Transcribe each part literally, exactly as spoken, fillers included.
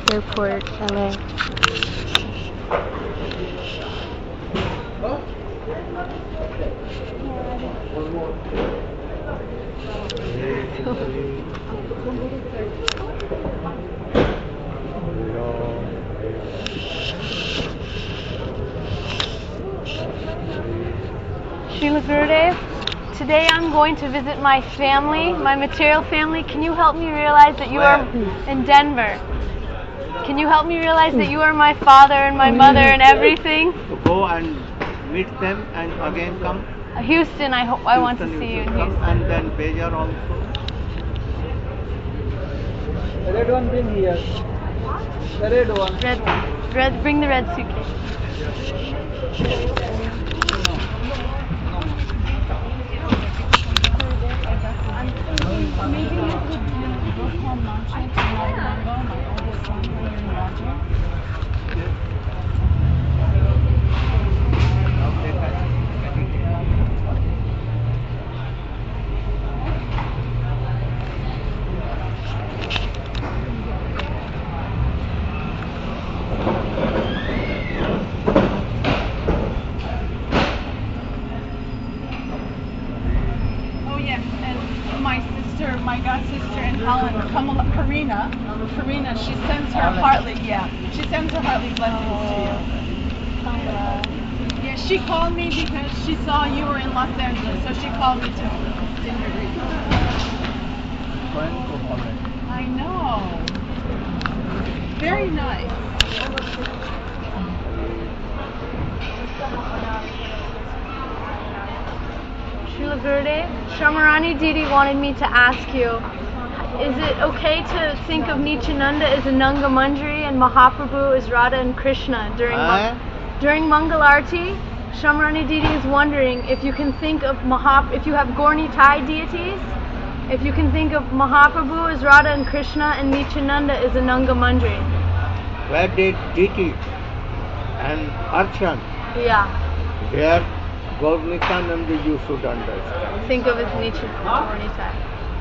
Airport, L A. Srila Gurudev, today I'm going to visit my family, my material family. Can you help me realize that you are in Denver? Can you help me realize that you are my father and my mother and everything? Go and meet them and again come. Houston, I hope I want to Houston, see you in come, Houston. and then Bejar also. The red one bring here. The red one. Red, red, bring the red suitcase. Maybe you could do local launching to Mango, my oldest son, and Roger. Oh yes, and my sister, my god sister in Holland, Kamala, Karina, Karina, she sends her heartly, yeah, she sends her heartly blessings to you. Yeah, she called me because she saw you were in Los Angeles, so she called me to send her greetings. I know. Very nice. Srila Gurudev, Shamarani Didi wanted me to ask you, is it okay to think of Nityananda as a Nanga Manjari and Mahaprabhu as Radha and Krishna during Uh? Mang- during Mangalarti? Shamarani Didi is wondering if you can think of Mahap if you have Gaura Nitai deities, if you can think of Mahaprabhu as Radha and Krishna and Nityananda as a Nanga Manjari. Where did Diti and Archan? Yeah, There, Gaur Nityananda you should understand. think of as Nityananda Gaura Nitai.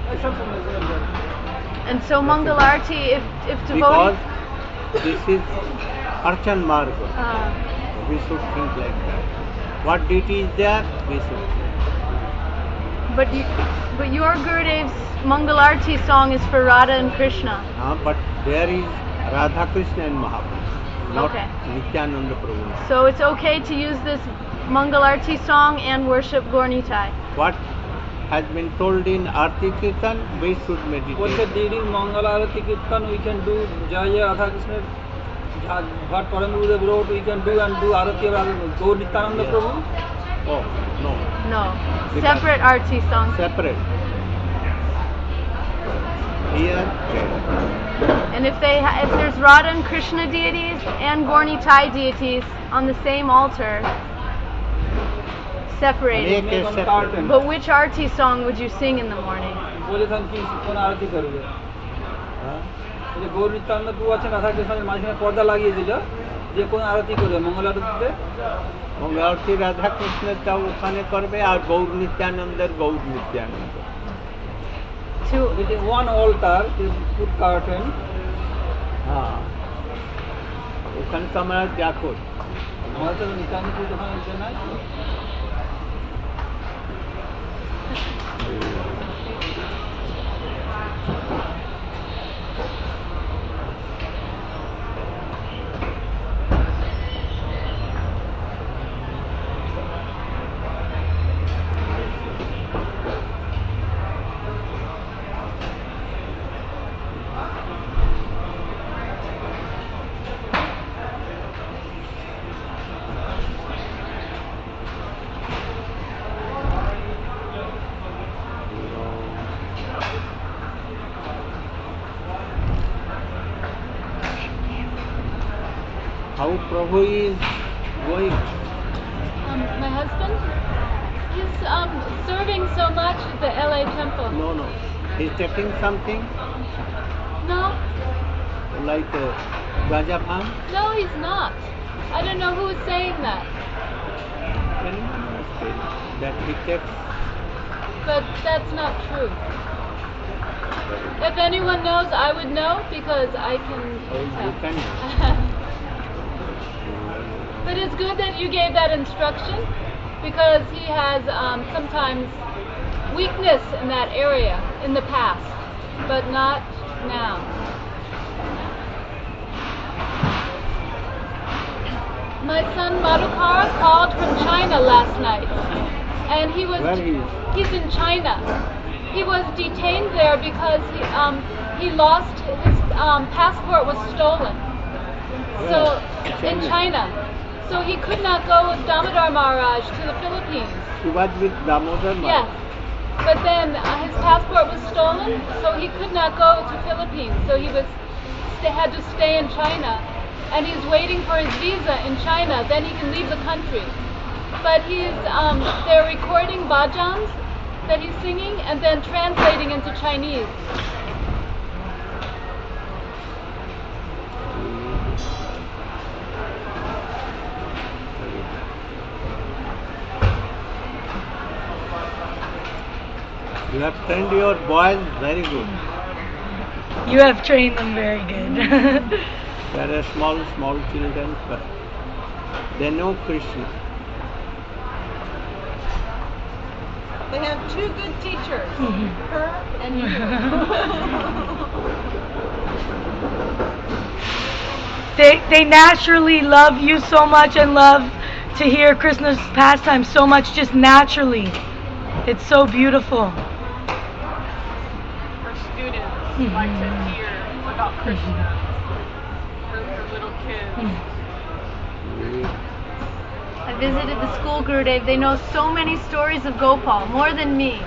And so Mangalarti, if if Because devotees. this is Archan Marga. Uh, We should think like that. What deity is there? We should think. But you, but your Gurudev's Mangalarti song is for Radha and Krishna. Uh, but there is Radha Krishna and Mahaprabhu, not Okay. Nityananda Prabhu. So it's okay to use this Mangalarti song and worship Gaura Nitai. What has been told in Arti Kirtan, we should What's the meditate. during Mangala Arati Kirtan we can do Jaya Radha Krishna, what Paramgurudev wrote we can do and do Arati of Gaur Nityananda Yes. Prabhu? Oh, no. No, Because- separate arti songs. Separate. Here, And if they ha- if there's Radha and Krishna deities and Gaura Nitai deities on the same altar, separated. make a on separate. carton. But which arti song would you sing in the morning? বলে থাকেন কি কোন আরতি করবে Huh? এই যে গৌর নিত্যানন্দ প্রভু আছেন রাধা কৃষ্ণের মাঝখানে পর্দা লাগিয়ে দিল যে কোন আরতি করবে মঙ্গল আরতিতে মঙ্গলারতি রাধা কৃষ্ণটাও ওখানে করবে আর Gour নিত্যানন্দের Gour Nityananda. To with one altar is put curtain হ্যাঁ, ওখানে তো আমরা দেখো আমাদের তো নিত্যানন্দ প্রভু ওখানে ইচ্ছে নাই how Prabhu is going. Um, my husband? He's um, serving so much at the L A temple. No, no. He's taking something No, like uh, gaja bhang. no, he's not. I don't know who is saying that, Anyone say that he takes. but that's not true. If anyone knows, I would know because I can Oh, you tell. can. But it's good that you gave that instruction because he has um, sometimes weakness in that area in the past, but not now. My son Madhukar called from China last night, and he was Where he is? he's in China. He was detained there because he um, he lost his um, passport was stolen. So in China, so he could not go with Damodar Maharaj to the Philippines. He was with Damodar Yes, Maharaj. but then uh, his passport was stolen, so he could not go to Philippines. So he was st- had to stay in China, and he's waiting for his visa in China. Then he can leave the country. But he's um, they're recording bhajans that he's singing and then translating into Chinese. You have trained your boys very good. You have trained them very good. They are small, small children, but they know Krishna. They have two good teachers, her and you. they they naturally love you so much and love to hear Krishna's pastime so much just naturally. It's so beautiful. Her students like to hear about Krishna. Her, her little kids. I visited the school, Gurudev. They know so many stories of Gopal, more than me.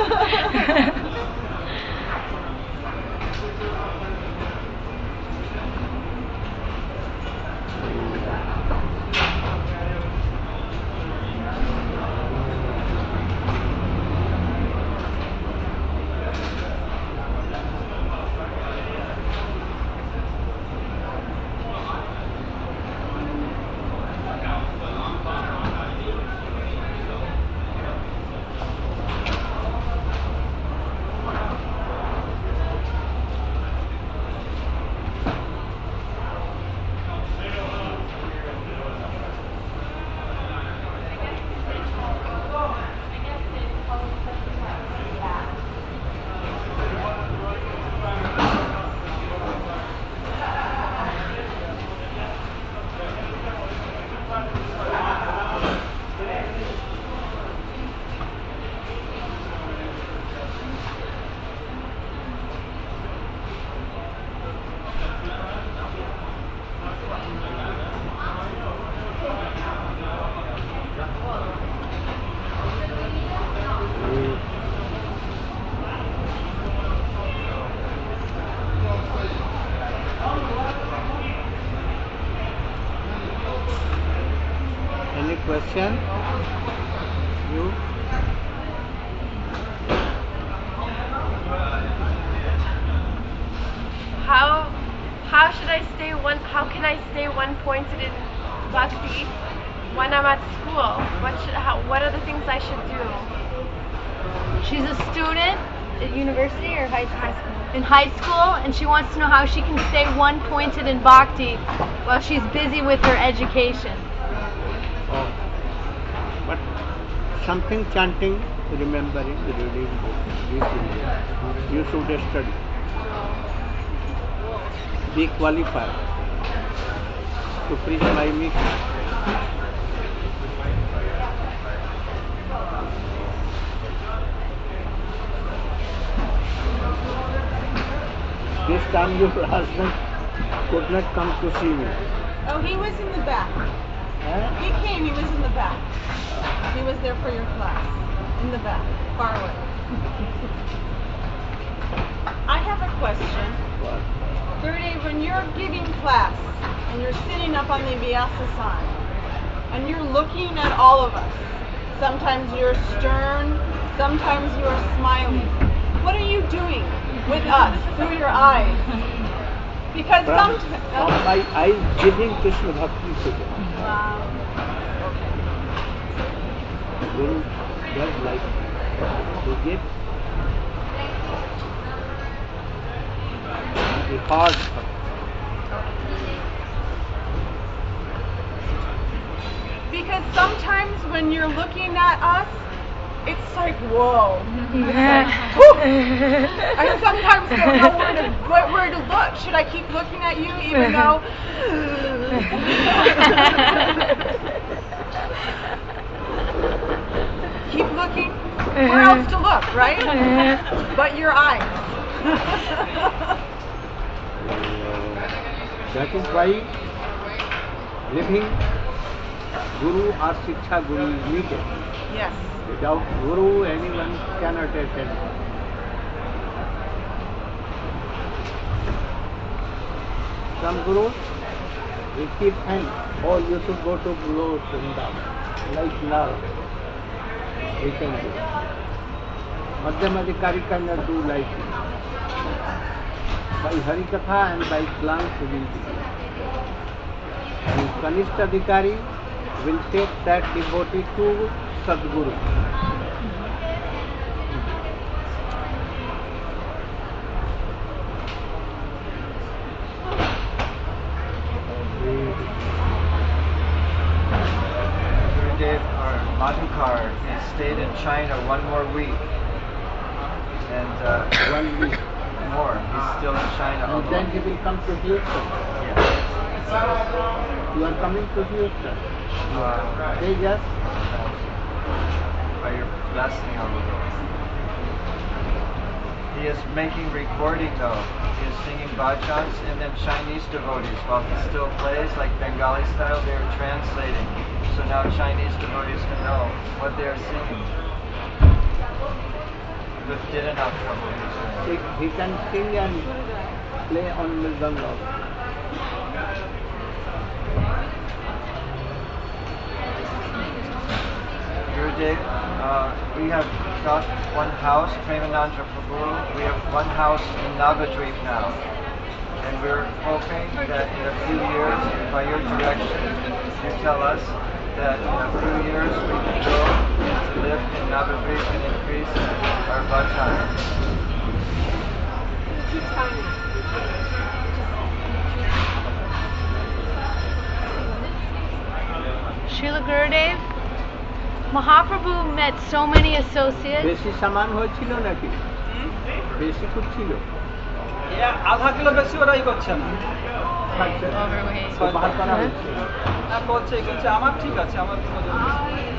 Any question? You? How how should I stay one? How can I stay one pointed in bhakti when I'm at school? What should how? What are the things I should do? She's a student at university or high school? In high school, and she wants to know how she can stay one pointed in bhakti while she's busy with her education. Oh. But something chanting, remembering, reading books, you should study. Be qualified to preach my mission. This time your husband could not come to see me. Oh, he was in the back. Huh? He came, he was in the back. He was there for your class. In the back, far away. I have a question. What? Gurudev, when you're giving class and you're sitting up on the Vyasasana and you're looking at all of us, sometimes you're stern, sometimes you're smiling. What are you doing with us through your eyes? Because From, sometimes... from my eyes giving Krishna Bhakti to them. Wow. Guru does like to give. the hard bhakti. Because sometimes when you're looking at us, it's like, whoa. I sometimes don't know where to, where, where to look. Should I keep looking at you even though... Keep looking. Where else to look, right? But your eyes. That is why living Guru or Shiksha Guru is needed. Yes. Without Guru, anyone cannot attend. Some Gurus will keep hand, oh, you should go to Guru Vrindavan, like now. We can do. Madhyamadikari cannot do like this. By Harikatha and by glance we will do. And Kanishtadikari will take that devotee to Sadguru. Gurudev or Madhukar has stayed in China one more week. And uh, One week. more. He's still in China. And then he will come to Houston. Yeah. You are coming to Houston. Uh, Say yes. by your blessing on the Lord. He is making recording though. He is singing bhajans and then Chinese devotees. While he still plays like Bengali style, they are translating. So now Chinese devotees can know what they are singing. With Didanath company. He, he can sing and play on Mridang also. Gurudev, uh, we have got one house, Premanandra Prabhu. We have one house in Navadvip now. And we're hoping that in a few years, by your direction, you tell us that in a few years we can go to live in Navadvip and increase our bhajan. Srila Gurudev, Mahaprabhu met so many associates. বেশি সামান হয়েছিল নাকি? বেশি খুব ছিল। আধা kilo বেশি ওরাই করছে না। তো বাহার করা হচ্ছে। হ্যাঁ করছে কিন্তু আমার ঠিক আছে আমার কোনো জন্য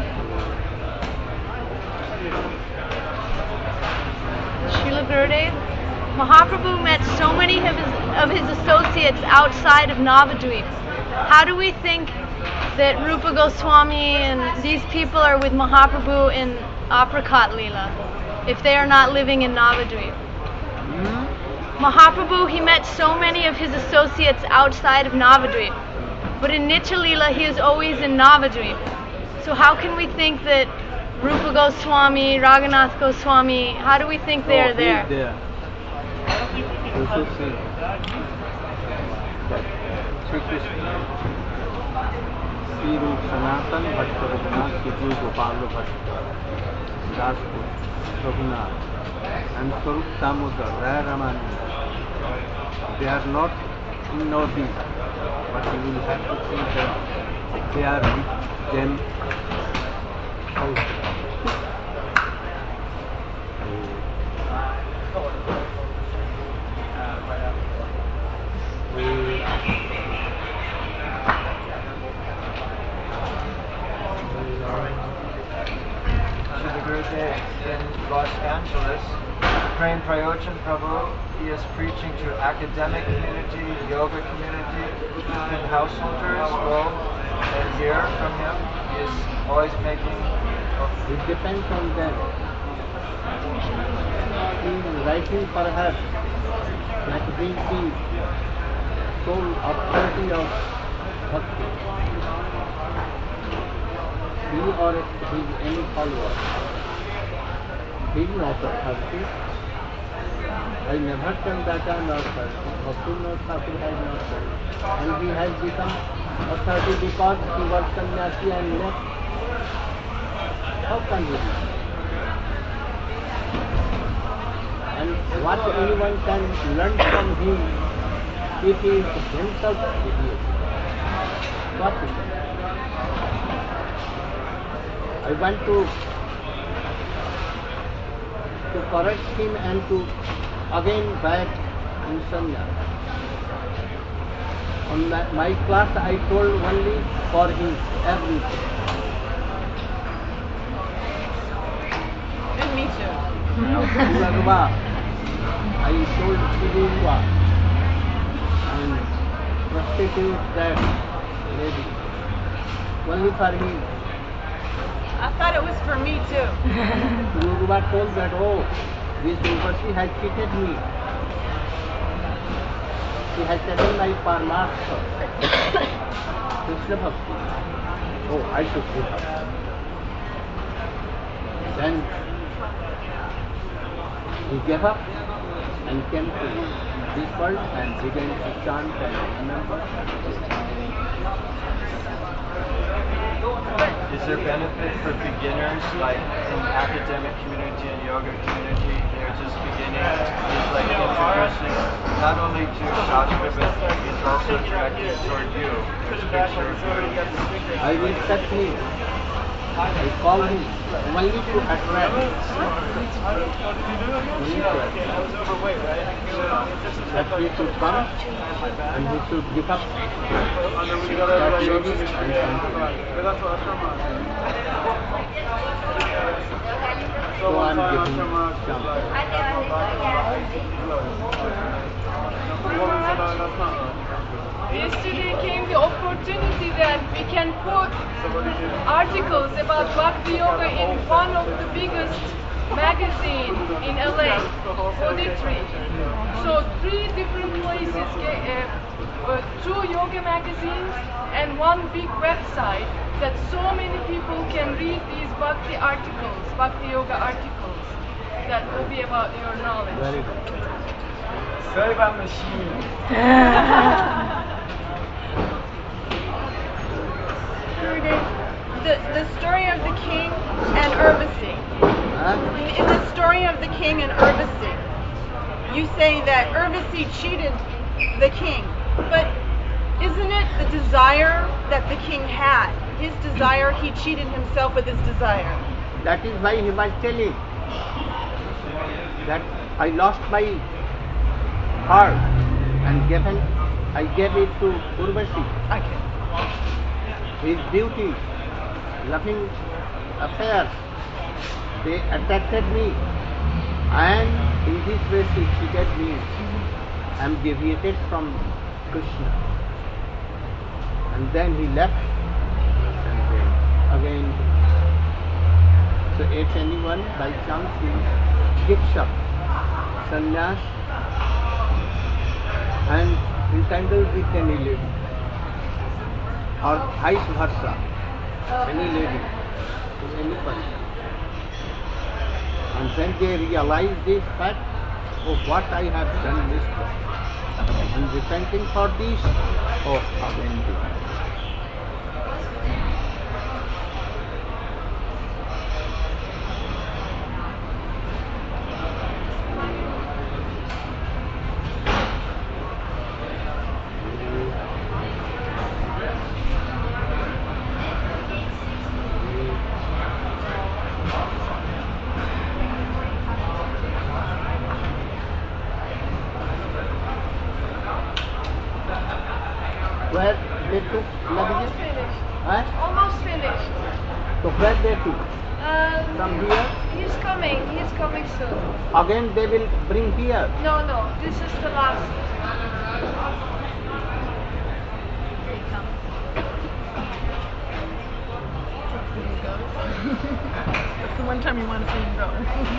Srila Gurudev, Mahaprabhu met so many of his, of his associates outside of Navadvip. How do we think that Rupa Goswami and these people are with Mahaprabhu in Apricot Leela if they are not living in Navadvip? Hmm? Mahaprabhu, he met so many of his associates outside of Navadvip, but in Nitya Leela he is always in Navadvip. So how can we think that Rupa Goswami, Raghunath Goswami, how do we think they are Oh, there? he's there. You should see. Sri Krishna. Sri Rup Sanatan Bhatta Raghunath Sidhu Gopal Bhatta Daspur Raghunath and Swarup Damodar Raya Ramani. They are not in Northeast, but you will have to see that they are with them also. Shri Gurudev in Los Angeles, Prem Prayojan Prabhu, he is preaching to academic community, yoga community, and householders go and hear from him. He is always making It depends on them. He is writing for her that will be sole authority of bhakti. He or his any follower. He is not authority. I never tell that I am not authority. Bhaktivinoda Thakur has not told. And he has become authority because he was sannyasi and left. How can he be? And what anyone can learn from him if he is himself idiot, what is it? I want to to correct him and to again back in sannyas. On my, my class I told only for his everything. And me too. Bhagava, I told Siddhuva and prostitute that lady only for him. I thought it was for me too. Bhagava told that, oh, this Urvashi has cheated me. She has taken my paramaartha, Krishna Bhakti. Oh, I should give her. Then he gave up and came to this world and began to chant and remember. Is there benefit for beginners, like in academic community and yoga community? They're just beginning. It's like introducing not only to Shastra, but it's also directed toward you. There's picture of you. I respect him. I call him only to attract. Only to attract. That he should come and he should give up that lady and continue. So I am giving jump. Yesterday came the opportunity that we can put articles about Bhakti Yoga in one of the biggest magazines in L A, Oditri. So three different places, uh, uh, two yoga magazines and one big website that so many people can read these Bhakti articles, Bhakti Yoga articles that will be about your knowledge. Very good. Serva machine. The, the story of the king and Urvasi. Huh? In the story of the king and Urvasi, you say that Urvasi cheated the king. But isn't it the desire that the king had? His desire, he cheated himself with his desire. That is why he was telling that I lost my heart and given, I gave it to Urvasi. Okay. His beauty, loving affairs, they attracted me, and in this way she cheated me. I am deviated from Krishna. And then he left, and then again. So if anyone by chance he gives up sannyas and entangles with any lady, or vice versa, any lady, to any person. And when they realize this fact, oh, what I have done mistake, and repenting for this, oh, again this. Where they took Almost luggage? finished. Huh? Almost finished. So where they took? Um, From here? He's coming. He's coming soon. Again they will bring here. No, no. This is the last. That's the one time you want to see him go.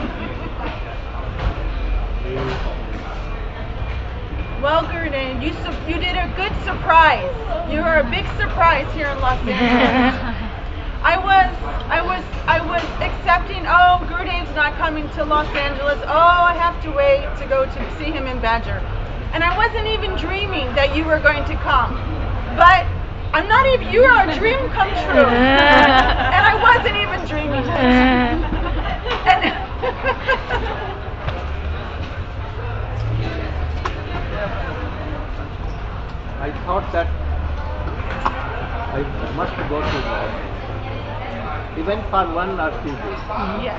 Well, Gurudeva, you su- you did a good surprise. You were a big surprise here in Los Angeles. I was I was I was accepting. Oh, Gurudeva's not coming to Los Angeles. Oh, I have to wait to go to see him in Badger. And I wasn't even dreaming that you were going to come. But I'm not even. You are a dream come true. And I wasn't even dreaming. And I thought that I must go to Lord, even for one or two days. Yes.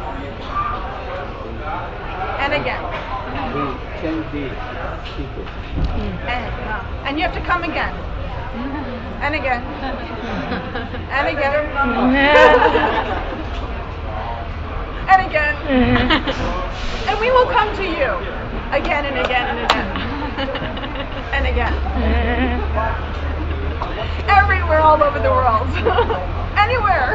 And again. We change the ticket. And, uh, and you have to come again. And again. And again. And again. And we will come to you again and again and again. And again. Everywhere all over the world. Anywhere.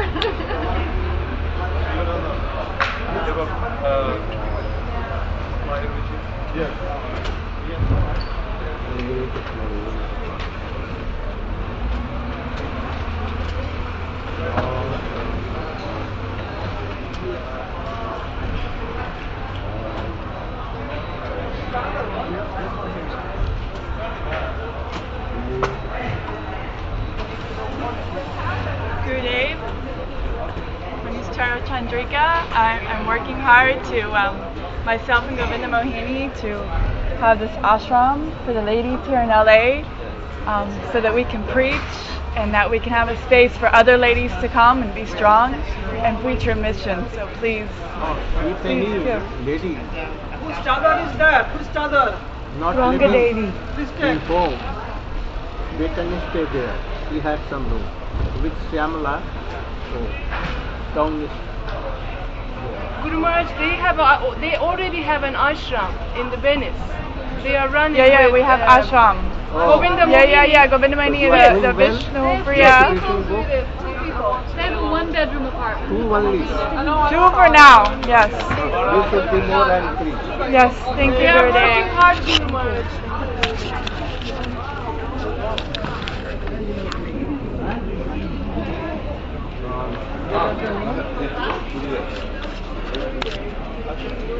Gurudev, my name is Chara Chandrika. I'm, I'm working hard to, um, myself and Govinda Mohini, to have this ashram for the ladies here in L A, um, so that we can preach and that we can have a space for other ladies to come and be strong and preach your mission. So please, If any please give. lady Whose chadar is that? Whose chadar? not Ranga living Devi. Please in take. home, they can stay there. We had some room with Syamala. So down is Guru Maharaj, they have a, they already have an ashram in the Venice. They are running. Yeah, yeah, with, we have uh, ashram. Oh. Govinda Yeah, yeah, Mohini. yeah, Govinda Mohini, So the, doing the well? Vishnu Yes, Priya. yes, Yes, two we people, can two people. They have a one bedroom apartment. two only. Two for now, yes. You should be more than three. Yes, thank you, They are working Gurudev. hard, Guru Maharaj.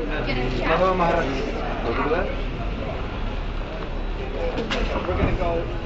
Maharaj. We're gonna go